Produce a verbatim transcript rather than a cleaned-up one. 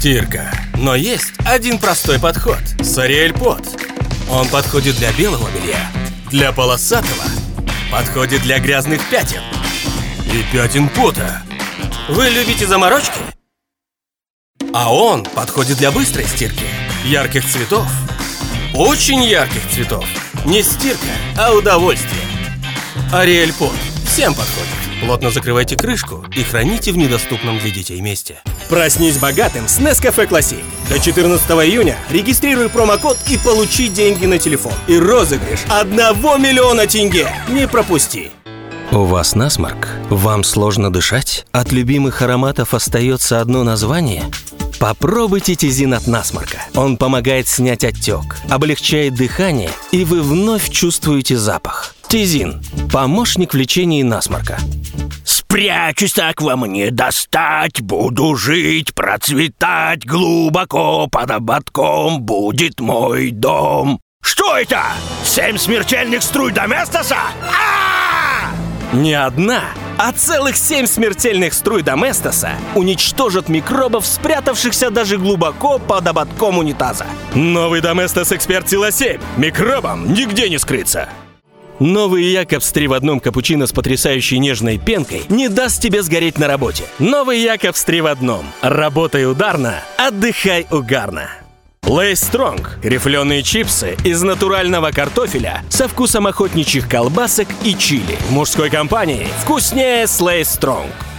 стирка. Но есть один простой подход – Ariel Pod. Он подходит для белого белья, для полосатого, подходит для грязных пятен и пятен пота. Вы любите заморочки? А он подходит для быстрой стирки, ярких цветов, очень ярких цветов. Не стирка, а удовольствие. Ariel Pod всем подходит. Плотно закрывайте крышку и храните в недоступном для детей месте. Проснись богатым с Nescafe Classic. До четырнадцатого июня регистрируй промокод и получи деньги на телефон. И розыгрыш одного миллиона тенге. Не пропусти. У вас насморк? Вам сложно дышать? От любимых ароматов остается одно название? Попробуйте Тизин от насморка. Он помогает снять отек, облегчает дыхание, и вы вновь чувствуете запах. Тизин – помощник в лечении насморка. Спрячусь, так вам не достать. Буду жить, процветать. Глубоко под ободком будет мой дом. Что это? Семь смертельных струй Доместоса? А-а-а! Не одна, а целых семь смертельных струй Доместоса уничтожат микробов, спрятавшихся даже глубоко под ободком унитаза. Новый Доместос Эксперт Сила семь. Микробам нигде не скрыться. Новый Якобс три в одном капучино с потрясающей нежной пенкой не даст тебе сгореть на работе. Новый Якобс три в одном. Работай ударно, отдыхай угарно. Лейс Стронг – рифленые чипсы из натурального картофеля со вкусом охотничьих колбасок и чили. В мужской компании вкуснее с Лейс Стронг.